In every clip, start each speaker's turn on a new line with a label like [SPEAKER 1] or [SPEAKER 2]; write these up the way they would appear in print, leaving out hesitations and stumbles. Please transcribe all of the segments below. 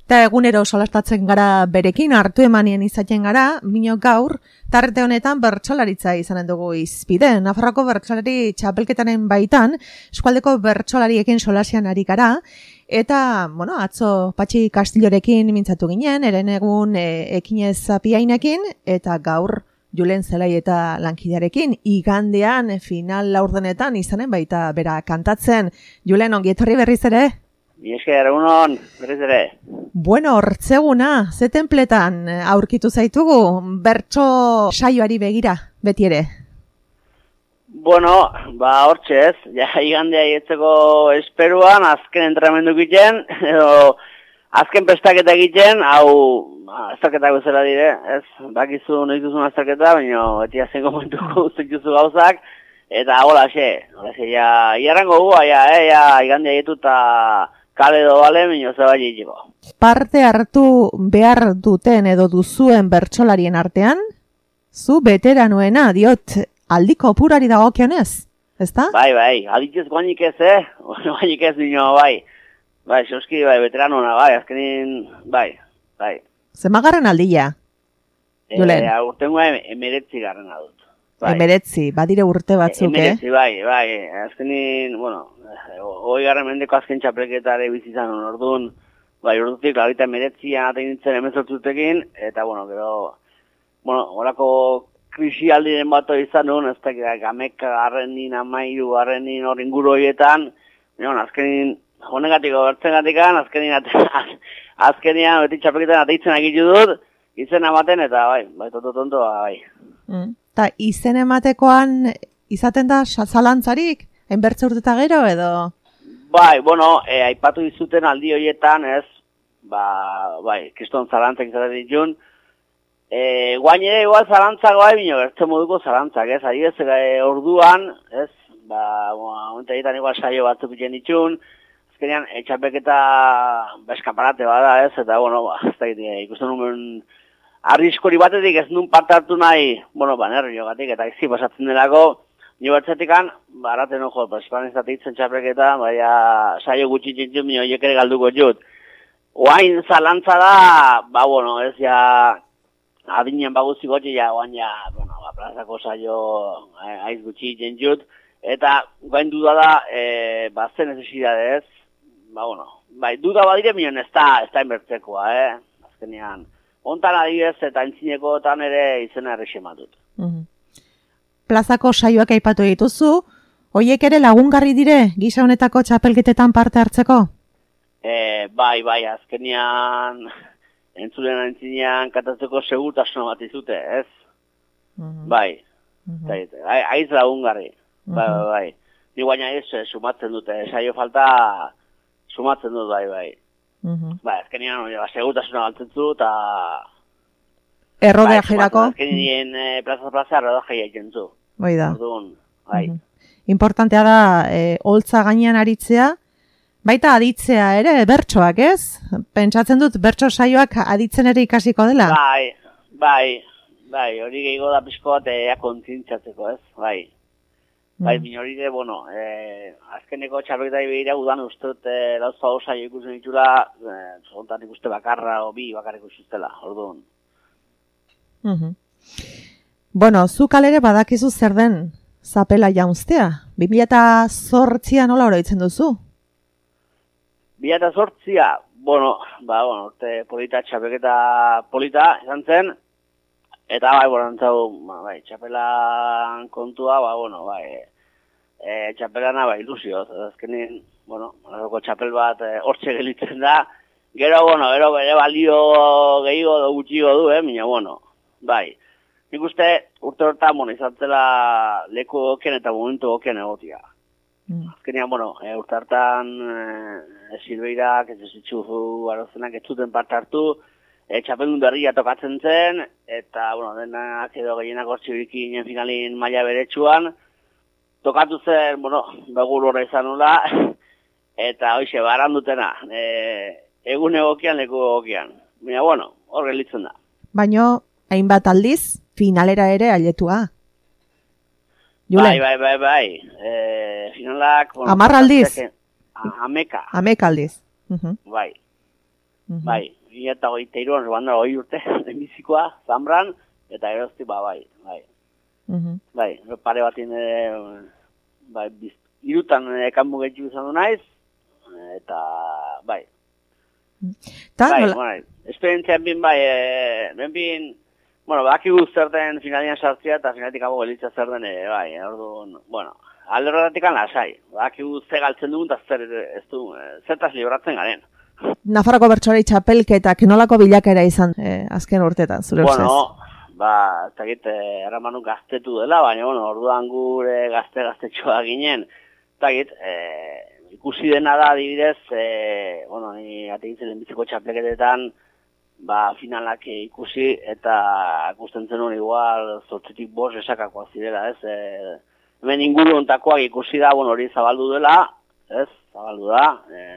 [SPEAKER 1] Eta egunero solastatzen gara berekin, hartu emanien izaten gara, mino gaur, tarte honetan bertsolaritza izanen dugu izpide. Nafarroko bertsolari txapelketaren baitan, eskualdeko bertsolariekin solasian ari gara, eta, bueno, atzo Patxi Kastillorekin mintzatu ginen, eren egun Ekinez Zapiainekin, eta gaur Julen Zelai eta lankidearekin, igandean final laurdenetan izanen baita bera kantatzen. Julen, ongi etorri berriz ere?
[SPEAKER 2] Esker, egunon, berriz ere.
[SPEAKER 1] Bueno, hortzeguna, ze tenpletan aurkitu zaitugu, bertso saioari begira, beti ere?
[SPEAKER 2] Bueno, hortxe ez, ja igandea ietzeko esperuan, azken entrenamendu egiten, edo azken prestaketa egiten, hau azterketak bezala dire, ez, bakizu noiz duzun azterketa, baina beti azen komentuko zituzu gauzak, eta hola ja, iarrango gu, igandea ietu eta kale edo bale, minio zeba jitiko.
[SPEAKER 1] Parte hartu behar duten edo duzuen bertsolarien artean, zu veteranoena diot aldiko purari dagokionez, ezta?
[SPEAKER 2] Bai, aditez guainik ez, guainik ez minio, bai, soski, veteranona, azkenin, bai.
[SPEAKER 1] Zemagarren aldia, Julen?
[SPEAKER 2] Urtengoa emeretzi garrena dut.
[SPEAKER 1] Emeretzi, badire urte batzuk,
[SPEAKER 2] emeretzi, bai, azkenin, bueno, 20. mendeko azken txapelketare bizizan orduan, ordutik, labita emeretzian atein nintzen emezortzutekin, eta, horako krisi aldiren bato izan nuen, ez da, gameka garrenin, amairu garrenin, hor inguru horietan, azkenin, honengatiko bertzengatikan, azkenian, beti txapelketan ateitzen agitu dut, izen ematen, eta bai, tontoa, bai.
[SPEAKER 1] Eta izen ematekoan izaten da zalantzarik? Hainbertze urteta gero edo?
[SPEAKER 2] Bai, aipatu dizuten aldi horietan, ez, kriston zalantzak izaten ditun. Guain ere igual zalantzak bino, bertze moduko zalantzak, ez, adibez, orduan, ez, momentan igual saio batzuk iten ditun, azkenean, txapelketa eskaparate bada, ez, eta, ez da, ikusten nuen arriskori batetik ez nun parte hartu nahi, nerviogatik, eta izi pasatzen delako, nio bertzetikan, baraten ojo, espanestatik zen txapelketa, saio gutxi txintxun, nio ere galduko jut. Oain zalantza da, ez adinen baguziko txi, plazako saio aiz gutxi txintxut, eta guain duda da, zen necesidadez, duda badire mion ez da inbertzekoa, azkenean. Ontan adibidez eta entzinekoetan ere izena errexematut.
[SPEAKER 1] Plazako saioak aipatu dituzu, hoiek ere lagungarri dire gisa honetako txapelketetan parte hartzeko?
[SPEAKER 2] Bai, azkenean entzulen entzinean katatzeko segurtasuna bat izute, ez? Bai, aiz lagungarri, bai. Ni guaina ez sumatzen dute, saio falta sumatzen dut, bai. Azkenean, segurtasuna galtzetzu, eta...
[SPEAKER 1] Errodea jirako?
[SPEAKER 2] Azkenien plaza errodea egiten zu.
[SPEAKER 1] Bai da.
[SPEAKER 2] Bai.
[SPEAKER 1] Importantea da, holtza gainean aritzea, baita aditzea ere, bertsoak, ez? Pentsatzen dut, bertso saioak aditzen ere ikasiko dela?
[SPEAKER 2] Bai, hori gehiago da pixko bat kontzientziatzeko, ez? Bai, minoride, azkeneko txapelketai behira udan usteot lauzpa osaio ikusten ditula, zontan ikuste bakarra o bi bakarrik ikustela, orduan.
[SPEAKER 1] Zu kalere badakizu zer den zapela jaunztea? 2008 nola oroitzen duzu?
[SPEAKER 2] 2008, urte polita, txapelketa polita, izan zen, eta txapelan kontua, txapelana ilusio, azkenin, txapel bat hortxe gelitzen da, gero bere balio gehiago edo gutxigo du, bai. Nik uste urte horretan, izan zela leku okien eta momentu okien egotia. Azkenean, urte hartan Silveirak, ez zitzu arozenak ez zuten parte hartu, txapeldun berria tokatzen zen, eta, denak edo gehienak hortxibikinen finalin maila beretsuan, tokatu zen, begur horra izan nula, eta hoxe, baran dutena, egun egokian, leku egokian. Baina, hor gelitzen da.
[SPEAKER 1] Baina, hainbat aldiz, finalera ere ailetua.
[SPEAKER 2] Bai. Finalak...
[SPEAKER 1] 10 aldiz?
[SPEAKER 2] Ameka.
[SPEAKER 1] Ameka aldiz.
[SPEAKER 2] Bai. 2023an, banda 20 urte, lehenbizikoa, Zambran, eta gerozti, bai. Bai, pare batin, irutan kanbu getxu izan du naiz, eta, bai. Bai, esperientzian bin, benbin, bakigu zer den finalian sartzea eta finalitik abo gelitza zer den, bai, orduan, alde horretatik lasai, bakigu ze galtzen dugun eta zertaz libratzen garen.
[SPEAKER 1] Nafarroko bertsolari txapelketak nolako bilakera izan azken urtetan, zure ustez?
[SPEAKER 2] Ez dakit, erramanun gaztetu dela, baina, orduan gure gaztetxoa ginen, ez dakit, ikusi dena da, adibidez, ni ategitzen lehenbiziko txapelketetan, finalak ikusi, eta ikusten zenuen igual, 8-5 esakakoa zirela, ez? Hemen inguru ontakoak ikusi da, hori zabaldu dela, ez? Zabaldu da,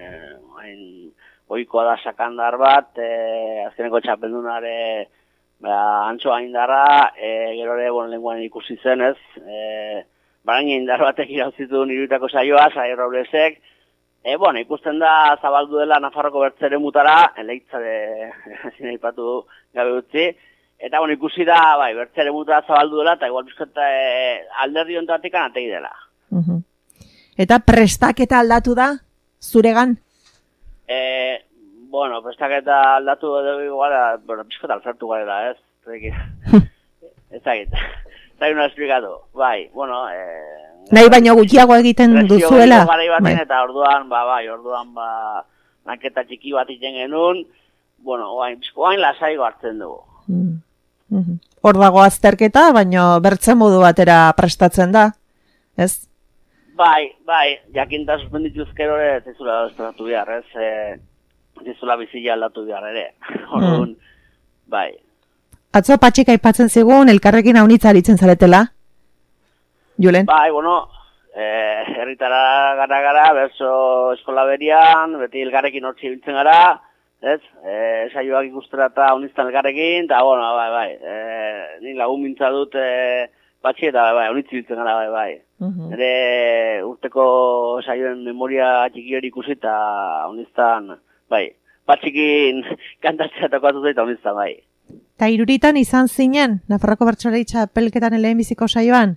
[SPEAKER 2] oikoa da sakandar bat, azkeneko txapeldunare antxoa indarra, gero ere, lenguan ikusi zen, ez? Barain indar batek irauzitun iruitako saioa, Saio Roblesek, ikusten da zabaldu dela Nafarroko bertzere mutara, eleitzare zinaipatu gabe utzi, eta ikusi da, bertzere mutara zabaldu dela, eta igual bizkota alderdi ontatik anategi dela.
[SPEAKER 1] Eta prestaketa aldatu da, zuregan?
[SPEAKER 2] Prestaketa aldatu dugu igual, bizkota alzartu garela, ez? Ez dakit. Zai una esplikatu.
[SPEAKER 1] Nahi baino gutxiago egiten duzuela.
[SPEAKER 2] Eta orduan, nanketa txiki bat iten genuen, oain lasaigo hartzen dugu.
[SPEAKER 1] Hor dago azterketa, baino bertzen modu batera prestatzen da, ez?
[SPEAKER 2] Bai, jakinta suspendituzkero ere, zizula esperatu behar, ez? Zizula bizila aldatu behar ere. Orduan, bai.
[SPEAKER 1] Atzo Patxik aipatzen zigun, elkarrekin haunitza aritzen zaretela? Julen?
[SPEAKER 2] Bai, herritara gara, berso eskola berian, beti elkarrekin hortzi biltzen gara, ez? Saioak ikustera eta hauniztan elkarrekin, eta, ni lagun mintza dut Patxi eta, haunitzi biltzen gara, bai. Ere urteko saioen memoria txiki hori ikusi eta hauniztan, Patxikin kantatzea tokatu da eta hauniztan, bai.
[SPEAKER 1] Eta iruritan izan zinen, Nafarroko bertsolari txapelketan lehenbiziko saioan?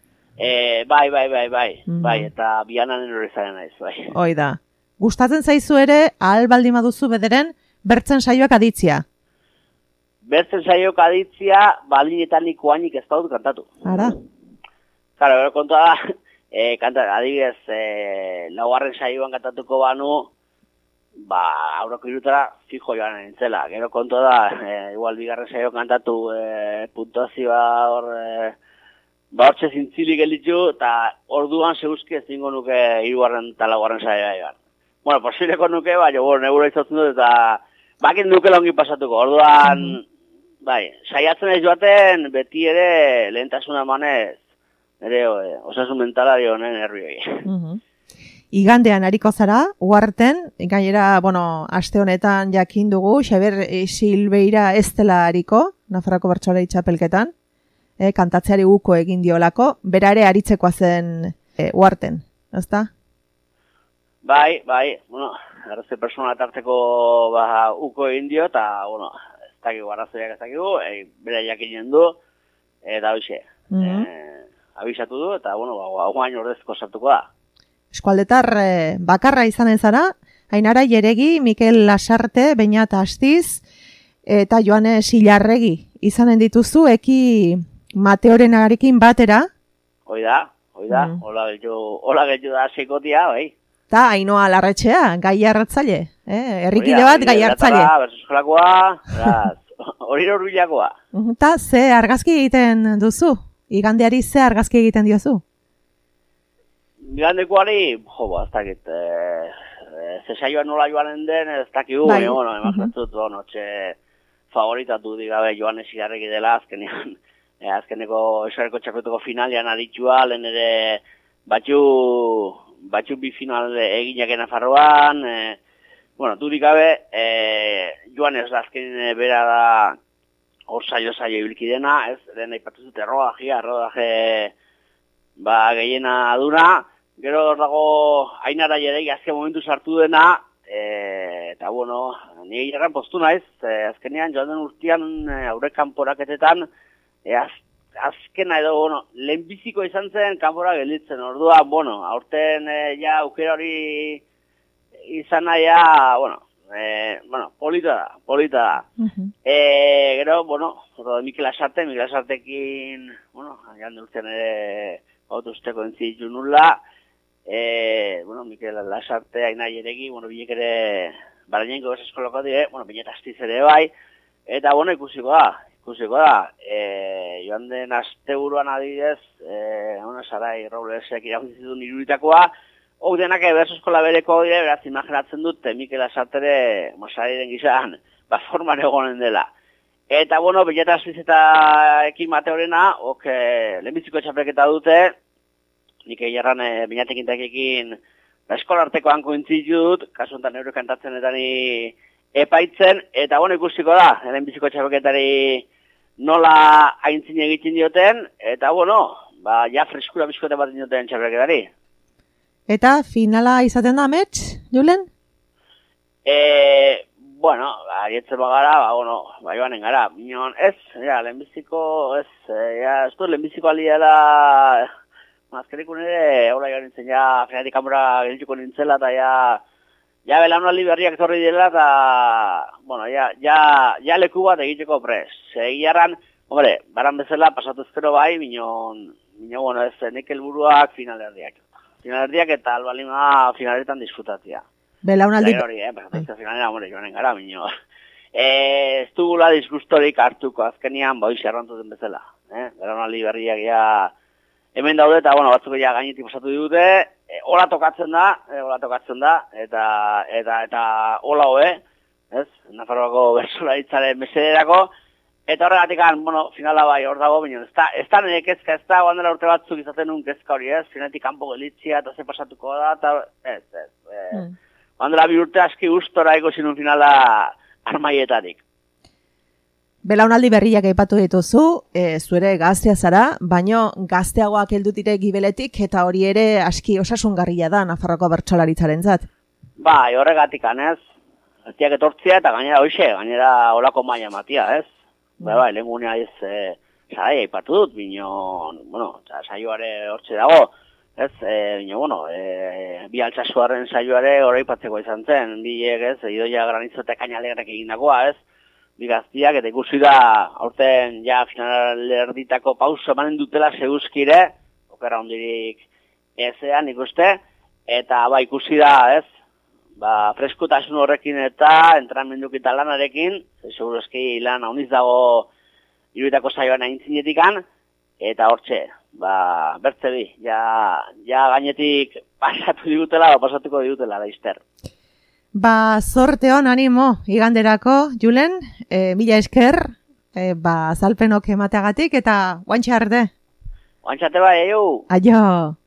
[SPEAKER 2] Bai, eta bianan hori zaren naiz, bai.
[SPEAKER 1] Hoi da. Gustatzen zaizu ere, ahal baldin baduzu bederen, bertzen saioak aditzia?
[SPEAKER 2] Bertzen saioak aditzia, baldin ikoanik ez dut kantatu.
[SPEAKER 1] Ara?
[SPEAKER 2] Claro, bero kontua da, adibidez, laugarren saioan kantatuko banu, aurroko irutara fijo joan nintzela. Gero kontua da, igual bigarren saioan kantatu puntuazioa hor, hortxe zintzilik elitu, eta orduan seguzki ez dingo nuke hirugarren eta laugarren saioa egan. Posibleko nuke, nebura izatzen dut, eta bakin nuke longi pasatuko. Orduan, saiatzen ez joaten, beti ere lehentasuna emanez, ere osasun mentalari honen herrioi.
[SPEAKER 1] Igandean hariko zara, uarten, gainera, aste honetan jakin dugu, Xabier Silveira ez dela hariko, Nafarroko bertsolari txapelketan, kantatzeari uko egin diolako, bera ere aritzekoa zen uarten, ezta?
[SPEAKER 2] Bai, erraze persona tarteko uko egin dio, eta, ez dakigu, arrazoiak ez dakigu, bera jakinen du, eta hoxe, abisatu du, eta, guain ordezko sartuko da.
[SPEAKER 1] Eskualdetar bakarra izanen zara, Ainara Jeregi, Mikel Lasarte, Beñat Astiz, eta Joane Silarregi izanen dituzu, eki Mateorenarekin batera.
[SPEAKER 2] Hoi da, hola geltu da seikotia, bai.
[SPEAKER 1] Ta Ainoa Larretxea, gai hartzaile, herrikide bat gai hartzaile.
[SPEAKER 2] Hori horbilakoa.
[SPEAKER 1] Ta ze argazki egiten duzu? Igandeari ze argazki egiten diozu?
[SPEAKER 2] Igandekoari, ez dakit, ze saioan nola joanen den, ez dakigu, emazatzut, favoritatu digabe Joane Silarregi dela, azkeneko esareko txapelketako finalean aditua, lehen ere batxu bi final eginak Nafarroan, dudik gabe, Joane ez azken bera da hor saio ibilkidena, ez, lehen aipatuzut errodaje gehiena aduna, gero dago Ainara Jeregi azken momentu sartu dena, eta bueno, nire jarran postu naiz, azkenean joan den urtean aurre kanporaketetan, azkena edo, bueno, lehenbiziko izan zen kanpora gelditzen, orduan, bueno, aurten ja aukera hori izan naia, bueno, polita da. Gero, bueno, Mikel Asartekin, bueno, jande urtean ere gautuzteko entzitu nula, Mikel Asarte, Aina Jeregi, bueno, bilek ere barainenko bez eskolako dire, bueno, binet astiz ere bai, eta, bueno, ikusiko da, joan den asteburuan adibidez, Sarai Roblesek irabazi iruditakoa, hau denak berso eskola bereko dire, beraz imaginatzen dut, Mikel Asartere, Sarairen gizan, forman egonen dela. Eta, bueno, bilet astiz eta ekin Mateorena, lehenbiziko txapelketa dute, nik egerran binatekin takekin eskola arteko hanko intzitut, kasu enten euro kantatzen eta ni epaitzen, eta bueno, ikusiko da, lehenbiziko txapelketari nola aintzin egiten dioten, eta bueno, ja freskura bizkote bat dioten txapelketari.
[SPEAKER 1] Eta finala izaten da, amets, Julen?
[SPEAKER 2] Bueno, arietzen bagara, joanen gara, minon, lehenbiziko, ez du lehenbiziko aliela, azkenikun ere, hola joan nintzen, finatik kanpora gelituko nintzela, eta ja belaunaldi berriak etorri dela, eta, bueno, ja leku bat egiteko pres. Egiarran, hombre, baran bezala pasatu ezkero bai, minon, bueno, ez nik helburuak finalerdiak. Finalerdiak eta albalima finaletan disfrutatia.
[SPEAKER 1] Belaunaldi...
[SPEAKER 2] Pasatu finalera, hombre, joanen gara, minon. Ez dugula disgustorik hartuko, azkenian, errantuten bezala. Belaunaldi berriak hemen daude eta, batzuk ja gainetik pasatu dute, hola tokatzen da, eta hola hoe, ez? Nafarroako bersolaritzaren mesederako, eta horregatik, finala bai hor dago, baina ez da nire kezka, ez da, guandela urte batzuk izaten nun kezka hori, ez? Finatik kanpo gelitzia, eta ze pasatuko da, eta guandela bi urte aski gustora ikusi nun finala armaietatik.
[SPEAKER 1] Belaunaldi berriak aipatu dituzu, zuere gaztea zara, baino gazteagoak heldu dire gibeletik eta hori ere aski osasungarria da Nafarroko bertsolaritzaren-zat.
[SPEAKER 2] Bai, horregatik ez, gazteak etortzia eta gainera olako maila matia, ez? Bai, lehen gunea ez, sarai aipatu dut, saioare hortxe dago, ez, bi altsasuaren saioare horreipatzeko izan zen, biek ez, Idoia Granizo eta Kainalegrak egindakoa, ez? Bigaztiak, eta ikusi da, aurten finalerditako pauso emanen dutela seguzkire, okerra ondirik ezean ikuste, eta ikusi da, ez, freskutasun horrekin eta entrenamenduk eta lanarekin, seguruzki lan hauniz dago iruditako saioan aintzinetikan, eta hortxe, bertze bi, ja gainetik pasatuko digutela, laizter.
[SPEAKER 1] Zorte hon, animo, iganderako, Julen, mila esker, azalpenok emateagatik, eta guantxe arte.
[SPEAKER 2] Guantxe arte bai, aio.
[SPEAKER 1] Aio.